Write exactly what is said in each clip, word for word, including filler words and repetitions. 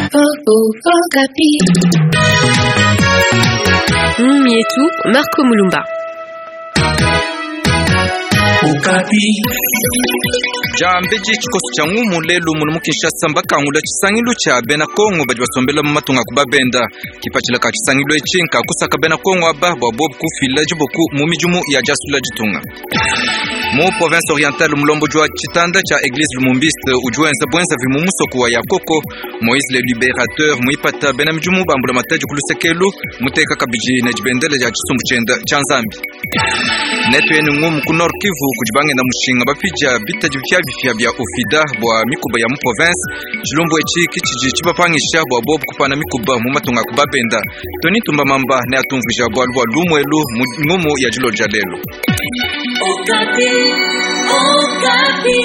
Mietu Marco Mulumba. Jambeji chikosi cha ngumu lelu munu Kinshasa mbaka ngula chisangilu cha bena Kongo badi basombela matunga kubabenda kipachila ka chisangilu echinka kusaka bena Kongo aba bob kufila jiboku mumijumu ya jasula jitunga mu province orientale mulombo jwa chitanda cha église Lumumbiste ujuenza bwenza vimumuso kuwa ya koko Moïse le libérateur muipata bena mjumu bambula mataji kulusekelu muteka kabiji na jibendele ya chisumbu chenda chanzambi netu yenu ngumu ku Nord Kivu kujibange na mushinga bapija bitaji vya bifya bya ofida bwa mikuba ya mu province chilumbu echi kichiji chibapangisha bwa bob kupana mikuba mu matunga kubabenda toni tumba mamba ne atumvija bwa lwa lumwelu ngumu ya jilo jalelo Okapi Okapi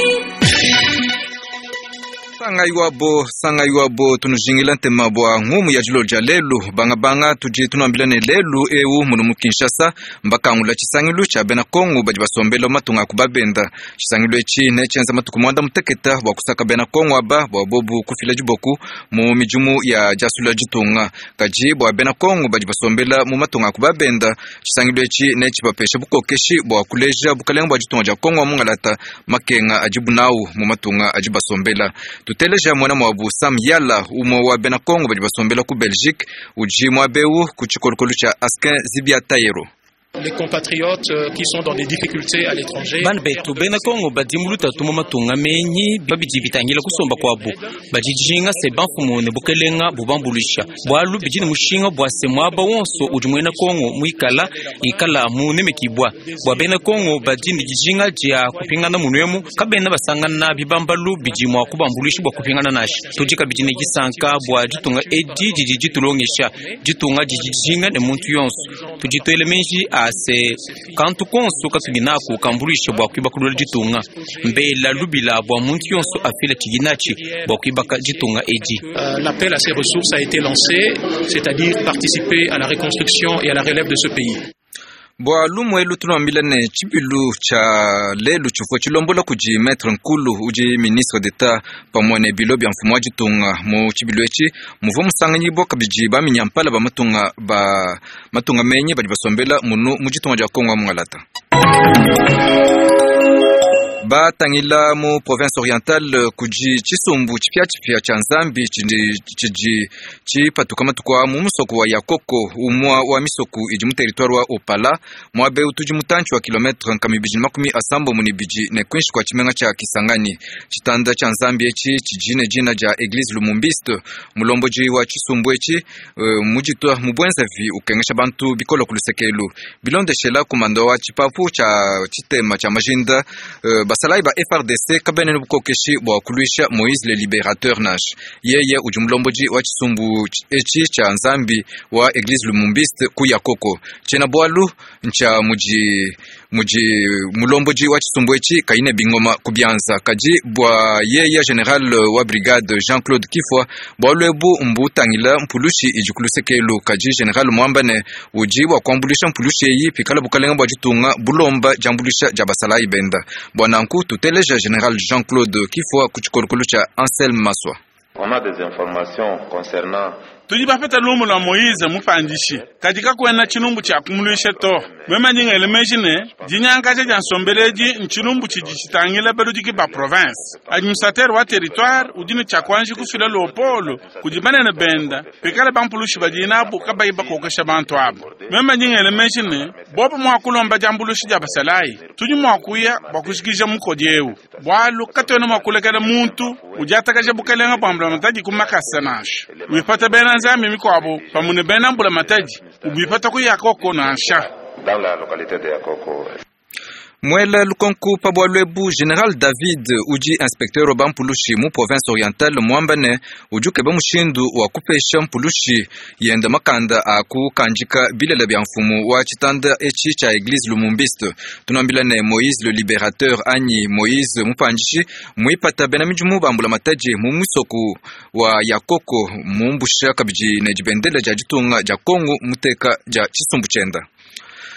Sanga yuabo, sanga yuabo, tunujingila ntema bwa ngumu ya jilo jalelu, banga banga tuji tunambilane lelu eu munu Kinshasa, mbaka ngula chisangilu cha bena Kongo baji basombelo matunga kubabenda. Chisangilu echi nechenza matukumwanda muteketa wakusaka bena Kongo aba, wabobu kufila juboku, mu mijumu ya jasula jitunga. Kaji bwa bena Kongo baji basombela mu matunga kubabenda. Chisangilu echi nechi bapesha buko keshi bwa kuleja bukalenga jitunga ja Kongo mungalata makenga ajibu nau mu matunga ajibasombela. Tuteleja mwana mwabu Sam Yala umo wa bena Kongo badi basombela ku Belgique uji mwabeu kuchikolokolu cha Askin Zibia Tayero. Les compatriotes qui sont dans des difficultés à l'étranger. Ban betu bena Kongo badimuluta tumo matunga menyi babiji bitangila kusomba kwabu. Bajijinga se banfumu ne bukelenga bubambulisha. Bwalu bijini mushinga bwase mwaba wonso ujumwena Kongo muikala ikala mu nemekibwa. Bwa bena Kongo badini jijinga jia kupingana munwemu kabena basangana bibambalu bijimwa kubambulisha bwa kupingana nashi. Tujika bijini gisanka bwa jitunga edi jiji tulongesha. Jitunga jijinga ne muntu yonso. Tujitoele menji ase kantu konso katubinako kambulisha bwa kwiba kulula jitunga mbela lubila bwa muntu yonso afile chiginachi bwa kwiba jitunga eji. Euh, l'appel à ces ressources a été lancé, c'est-à-dire participer à la reconstruction et à la relève de ce pays. Bwa lumwelu tunambilane chibilu cha lelu chufo chilombola kuji maître nkulu uji ministre d'État pamwane bilobi mfumo jitunga mu chibilu echi muvumu sanganyi boka biji ba minyampala ba matunga ba matunga menye badi basombela munu mujitunga ja Kongo mungalata. Ba tangila mu province orientale kuji chisumbu chipya chipya cha Nzambi chiji chiji chipatuka matukwa mu musoko wa Yakoko umwa wa misoku iji mu territoire wa Opala mwabe utuji mutanchi wa kilometre nkamibiji makumi asambo munibiji ne kwinshi kwa chimenga cha Kisangani chitanda cha Nzambi echi chijine jina ja église Lumumbiste mulomboji wa chisumbu echi uh, mujitwa mubwenza vi ukengesha bantu bikolo kulusekelu bilonde shela komando wa chipapu cha chitema cha majinda uh, basalai ba F R D C kabene nubukokeshi bwa kuluisha Moïse le libérateur nash yeye ujumlomboji wa chisumbu echi cha Nzambi wa église Lumumbiste ku Yakoko chena bwalu ncha muji muji mulomboji wa chisumbu echi kaine bingoma kubyanza kaji bwa yeye general wa brigade Jean-Claude Kifwa bwalwebu mbutangila mpulushi ijikulusekelu kaji general Mwambane uji wa kwambulisha mpulushi yi pikala bukalenga bwa jitunga bulomba jambulisha jabasalai benda bwana nku tuteleja général Jean-Claude Kifwa kuchikolokolo cha Anselme Maswa. On a des informations concernant tujibapeta lumu la Moïse mupandishi katika kuena chinumbu cha kumulisha to mwema jinga elemejine jinyanga cha jansombeleji nchilumbu chijitangila beru jikipa province administrateur wa territoire udini cha kwanji kufila lopolo kujibana na benda pikala bampulushi bajinabu kabaiba kokesha bantu abo mwema jinga elemejine bobo mwakulomba jambulushi jabasalai tuji mwakuya bakushikisha mukodyewu bwalu katona mwakulekela muntu ujatakaja bukalenga bambula mataji kumakasanash wipata bena Nzambi mikwabo pamune bena mbula mataji ubipata ku Yakoko na Ansha dans la localité de Yakoko. Mwela lukonku pabwalwebu General David uji inspecteur wa Bampulushi mu province orientale Mwambane ujuke bamushindu wa kupesha mpulushi yenda makanda aku kanjika bilela bya mfumu wa chitanda echi cha église Lumumbiste tunambilane Moïse le libérateur anyi Moïse mupanjishi muipata bena mijumu bambula mataji mu musoku wa Yakoko mumbusha kabiji ne jibendele ja jitunga ja Kongo muteka ja chisumbu chenda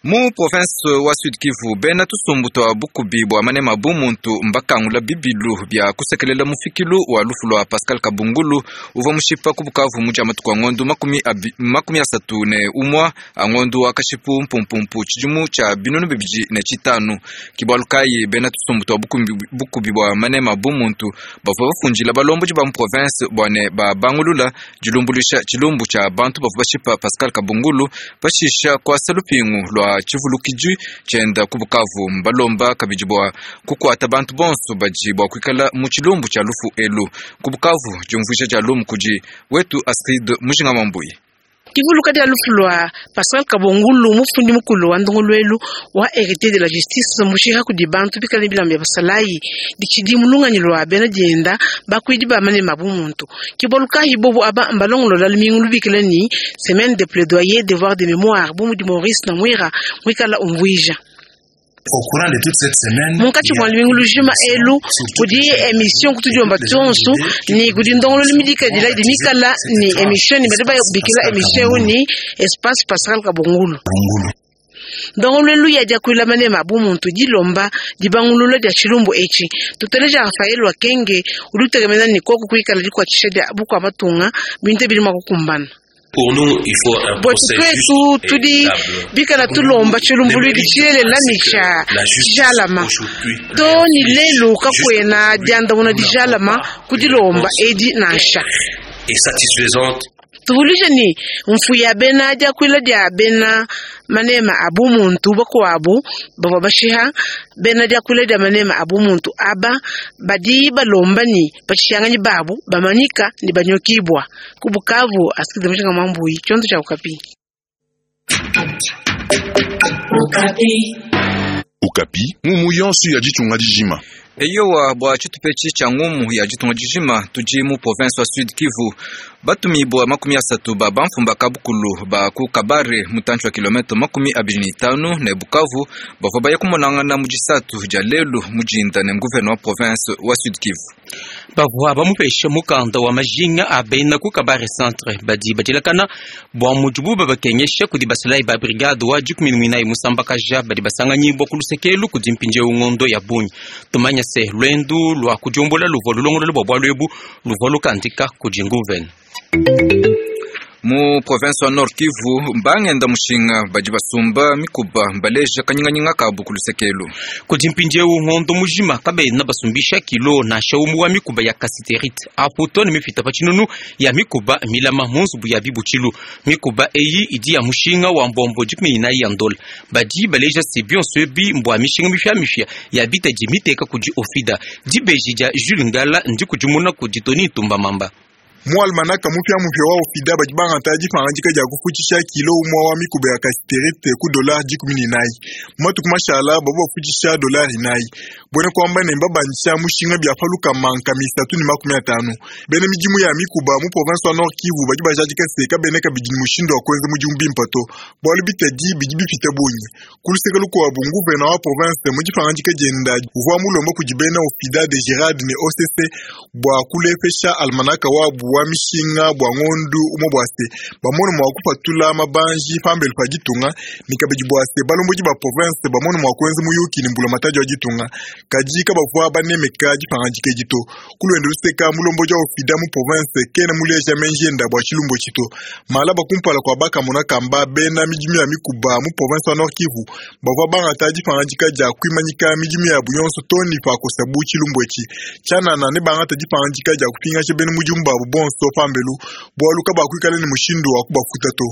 Mu province wa Sud Kivu bena tusumbuto wa bukubi bwa manema bumuntu mbakangula bibilu bya kusekelela mufikilu wa lufulo wa Pascal Kabungulu uva mushipa kubukavu muja matukwa ngondu makumi abi, makumi asatu ne umwa angondu akashipu mpumpumpu chijumu cha binunu bibiji ne chitanu kibalukai bena tusumbuto wa bukubi, bukubi bwa manema bumuntu bava funjila balombo jiba mu province bwane ba bangulula jilumbulisha chilumbu cha bantu bava bashipa Pascal Kabungulu bashisha kwa salupingu lwa chivulukiju chenda kubukavu mbalomba kabijibwa kukwata bantu bonso bajibwa kwikala mu chilumbu cha lufu elu kubukavu jumvusha ja lumu kuji wetu Astrid Mujinga Mambuyi. Kivuluka dia lufulwa Pascal Kabungulu mufundi mukulu wa ndongolwelu wa hérité de la justice mushika kudi bantu bikali bilambe basalayi dikidi mulunganyilwa bena jenda bakwidi ba mane mabumuntu kiboluka hibobu aba mbalongolo la lmingulu bikilani semaine de plaidoyer devoir de mémoire bumu di Maurice na mwira mwikala umvuija. Au courant de toute cette semaine, Monkati kwa limingulu juma elu kudi emission kutujomba tonsu ni kudi ndongolo limidika dila dimikala ni emission ni badaba bikila emission ni espace Pascal Kabungulu. Ndongolo elu ya jakuila mane mabumuntu dilomba dibangululo dia chilumbu echi tuteleja Rafael wa Kenge ulutegemena ni koko kuikala dikwa chishede abuko amatunga binte bilima kukumbana. Pour nous, il faut un procès juste tudi bikala tulomba chulumbulu dichele la nicha jalama to ni lelo kakwena janda una dijalama kudilomba edi nasha et satisfaisante. Tuvulisha ni mfuya bena aja kwila dia bena manema abu muntu bako abu baba bashiha bena aja kwila dia manema abu muntu aba badi balomba ni bachishangani babu bamanika ni banyokibwa kubukavu Askide Mujinga Mambuyi chonto cha Ukapi. Ukapi Ukapi ngumu yonsu ya jitunga dijima. Eyo wa bwa chitupechi cha ngumu ya jitunga dijima tuji mu province wa Sud Kivu batumi bwa makumi asatu ba bamfumba kabukulu ba ku kabare mutanchwa kilometro makumi abiri na tano na Bukavu bava baye kumonangana mujisatu ja lelu mujinda ne gouverneur wa province wa Sud Kivu. Bavwa bamupesha mukanda wa majinga abena ku kabare centre badi badilakana bwa mujubu babakenyesha kudi basalai ba brigade wa jukminwina musambaka ja badi basanga nyimbo kulusekelu kudi mpinje ungondo ya bunyi tumanya se lwendu lwa kujombola luvolo longolo lwa lwebu luvolo kandika kudi nguven. Mu province wa Nord Kivu mbangenda mushinga baji basumba mikuba mbaleja kanyinganyinga kabukulu sekelu kujimpinje ungondo mujima kabe na basumbisha kilo na shaumu wa mikuba ya kasiterite apoto ni mifita pachinunu ya mikuba milama munzubu ya bibuchilu mikuba eyi idi ya mushinga wa mbombo jikmi na yandol baji baleja sibion sebi mbwa mishinga mifya mifya ya bita jimiteka kuji ofida dibejija julingala ndikujumuna kujitoni tumba mamba. Mwal manaka mupya mupya wa ofida bajibanga taji fanganjika ja kufuchisha kilo umwa wa mikube ya kasiterite ku dolar jikumi nai matu kumashala babo fuchisha dolar nai bone kwamba ne mbabancha mushinga bya faluka manka misatu ni makumi atano bene mijimu ya mikuba mu province wa Nord Kivu bajiba jajika seka bene ka bijini mushindo wa kwenze mujumbi mpato bwali bitaji bijibi fitabonye kuluseka luko wa bungu bena wa province mujifanganjika jenda uva mulomba kujibena ofida de Gerard ne O C C bwa kulefesha almanaka wa wa mishinga bwa ngondu umo bwase bamono mwa kupatula mabanji fambel pa jitunga nikabeji bwase balombo jiba province bamono mwa kwenze muyuki nimbula matajo jitunga kajika bavwa baneme kaji fangajike jito kulwendo luseka mulombo ja ofida mu province kena muleja menjenda bwa chilumbo chito malaba kumpala kwa baka mona kamba bena mijimi ya mikuba mu province wa Nord Kivu bavwa banga taji fangajika ja kwimanyika mijimi ya buyonso toni pa kosabu chilumbo chi chana na ne banga taji fangajika ja kupinga chebeni mujumba bon so pambelu bwaluka bakwikala ni mushindo wa kubafuta to.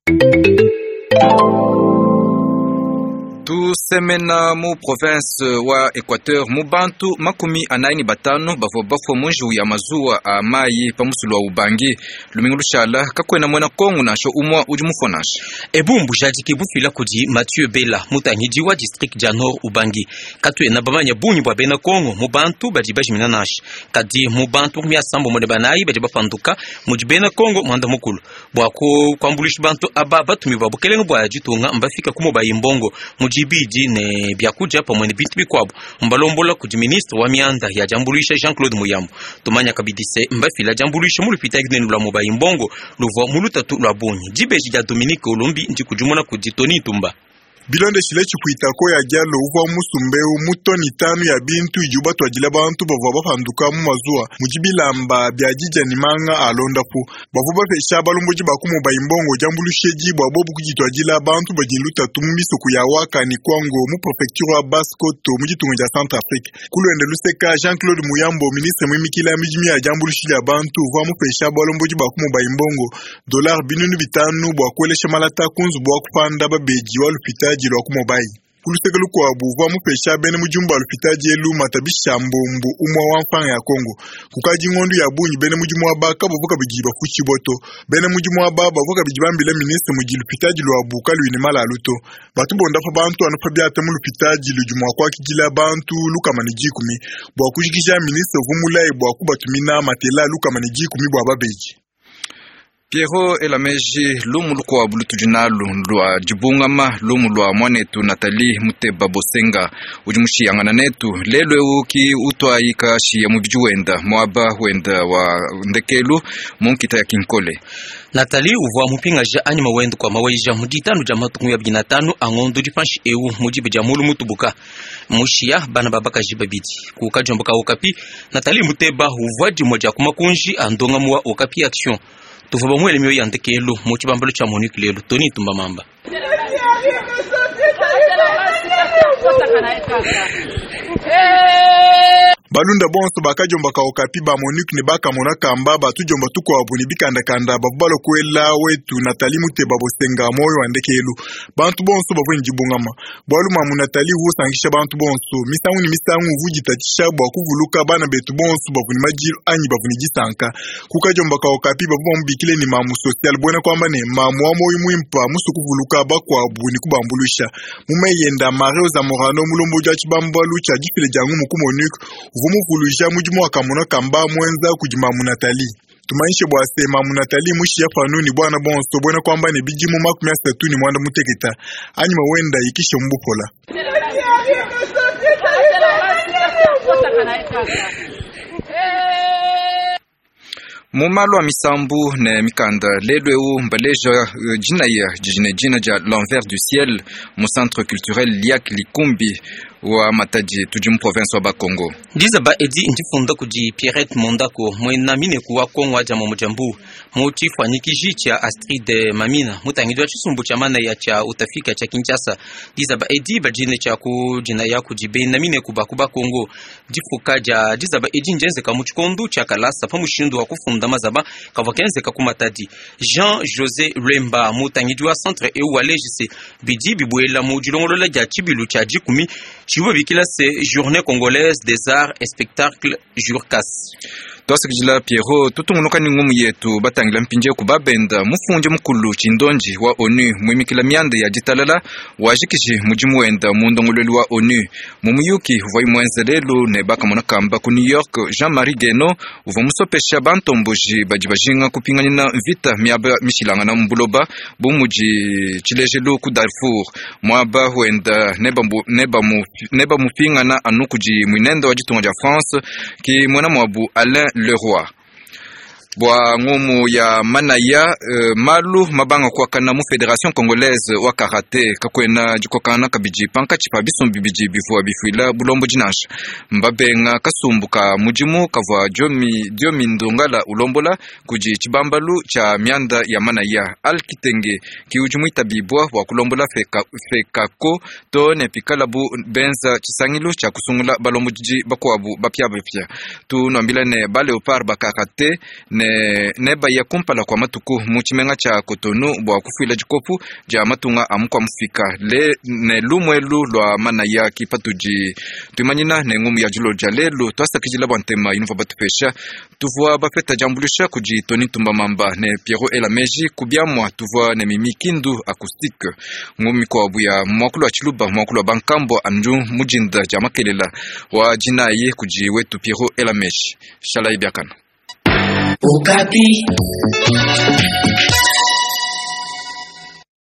Tu semena mu province wa Equateur mubantu makumi anaini batano bavo bafo munju ya mazuwa a mai pamusulu wa Ubangi lumingulu shala kakwena mwena kongu nasho umwa ujumufonash ebumbu jadiki bufila kudi Mathieu Bela mutanyiji wa district ja Nord Ubangi katwena babanya bunyi bwa bena kongo mubantu badi bajimina nash kadi mubantu kumya sambo mwene banayi badi bafanduka mujibena kongo mwanda mukulu bwako kwambulish bantu aba batumi babukelenga bwa jitunga mbafika kumo bayimbongo mujibidi ne byakuja pa mwene bintu bikwabo mbalombola kudi ministre wa mianda ya jambulisha Jean-Claude Muyambo tumanya kabidise mbafila jambulisha mulupita gnenu la mobayimbongo luvo mulutatu lwa bunyi dibeji ja Dominique Olombi ndi kujumuna kudi Tony Tumba. bilonde shile chikuitako ya gyalo uva musumbeu mutoni tanu ya bintu ijuba twajile bantu bava bapanduka mu mazua mujibilamba byajija nimanga alondapo bavu bafesha balomboji bakumu baimbongo jambulusheji bwabobu kujitwajila bantu bajiluta tumiso kuyawaka ni kwango mu prefecture ya Baskoto mujitunga ja Centrafrique kulwende luseka Jean-Claude Muyambo ministre mwimikila mijimi ya jambulushili ya bantu uva mufesha balomboji bakumu baimbongo dollar binunu bitanu bwakwelesha malata kunzu bwakupanda babeji walupitaji lwa kumobai kulusekelu kwa buva mufesha bene mujumba walupitaji elu matabisha mbombo umwa wamfanga ya Kongo kukaji ngondu ya bunyi bene mujumu wa baka bavuka bijiba fuchi boto bene mujumu wa baba bavuka bijibambile ministre mujilupitaji lwa buka luini mala aluto batu bonda fa bantu anafabiate mulupitaji lujumu wa kwa kijila bantu luka manijikumi bwa kujikisha ministre vumulai bwa kubatumina matela luka manijikumi bwa babeji Pierrot Elameji lumu lukwa bulutujinalu lwa jibungama lumu lwa mwanetu Nathalie Muteba Bosenga ujumushi yangana netu lelo uki utwa ikashi ya mubijuwenda mwaba wenda wa ndekelu munkita ya Kinkole Nathalie uva mupinga ja anima wendu kwa mawaija muditanu ja matungu ya bjinatanu angondo dipanshi ewu mujibe ja mulu mutubuka mushia bana babaka jibabidi kukajomboka Okapi Nathalie Muteba uva jimoja kumakunji andonga muwa Okapi action tuvuba mwele miyo yandekelu muchi bambalo cha Monique lelo Tony Tumbamamba balunda bonso bakajomba ka Okapi ba Monique ne baka mona kamba batujomba tuko abuni bikanda kanda babalo kwela wetu Nathalie Muteba Bosenga moyo andekelu bantu bonso bavunji bungama bwalu mamu Nathalie wo sangisha bantu bonso misangu ni misangu vuji tatisha bwa kuvuluka bana betu bonso bavuni majiro anyi bavuni jisanka kukajomba ka Okapi babomba bikile ni mamu social bwana kwamba ne mamu wa moyo mwimpa musu kuvuluka bakwa abuni kubambulusha mumeyenda Mario Zamorano mulombo ja chibambalu cha gifile jangu mu Monique vumu kuluja mujumu wakamuna kamba mwenza kujimamu Nathalie tumaishe bwa sema Nathalie mushi ya fanuni bwana bonso bwana kwamba ne bijimu makumi asatu ni mwanda muteketa anyuma wenda ikishe mbupola Mumalo wa misambu ne mikanda lelo eu mbaleja uh, jina ya jijine jina ja l'envers du ciel mu centre culturel Liak Likumbi wa Matadi tujimu province wa Bakongo ndiza ba edi ndifunda kuji Pierrette Mondako mwena mine kuwa Kongo aja mumujambu muti fanyikiji cha Astrid Mamina mutangidwa chisumbu cha mana ya cha utafika cha Kinshasa ndiza ba edi bajine cha ku jina ya kujibe na mine kuba kuba Kongo difuka ja ndiza ba edi njenze ka muchikondu cha kalasa pamushindu wa kufunda mazaba kavakenze ka kumatadi Jean José Lemba mutangidwa centre e walejise bidi bibwela mujilongolola ja chibilu cha jikumi chibo bikila se journée congolaise des arts et spectacles Jurkas Tosikijila Pierrot tutumunuka ni ngumu yetu batangila mpinje kubabenda mufunje mukulu chindonji wa ONU mwimikila miande ya jitalala wajikiji mujimu wenda mundongoleli wa ONU mumuyuki uva imwenzelelu ne baka monakamba ku New York Jean-Marie Geno uva musopesha bantomboji bajibajinga kupingani na vita miaba mishilanga na mbuloba bumuji chilejelu ku Darfur mwaba wenda neba mbu, neba mu neba mupingana anukuji mwinenda wajitunga ja France ki mwana mwabu Alain Leroy bwa ngumu ya manaya uh, malu mabanga kwa kana mu Fédération Congolaise wa Karate kakwena jikokana kabiji panka chipa bisumbi biji bifua bifuila bulombo jinash mbabenga kasumbuka mujimu kavwa jomi diomi ndongala ulombola kuji chibambalu cha mianda ya manaya alkitenge kiujumu itabibwa wa kulombola feka fekako to ne pikalabu benza chisangilu cha kusungula balombo jiji bakwabu bapya bapya tu nombila ne bale opar bakarate ne neba ya kumpala kwa matuku muchimenga cha Kotonu bwa kufuila jikopu ja matunga amukwa mufika le ne lumwelu lwa mana ya kipatuji tuimanyina ne ngumu ya julo jalelu twasa kijila bantema inuva batupesha tuvua bafeta jambulisha kuji Tony Tumbamamba ne Pierrot Elameji kubiamwa tuvua ne mimikindu acoustique ngumi kwa abu ya mwakulu wa chiluba mwakulu wa bankambo anju mujinda ja makelela wa jinaye kuji wetu Pierrot Elameji shala ibiakana Okapi.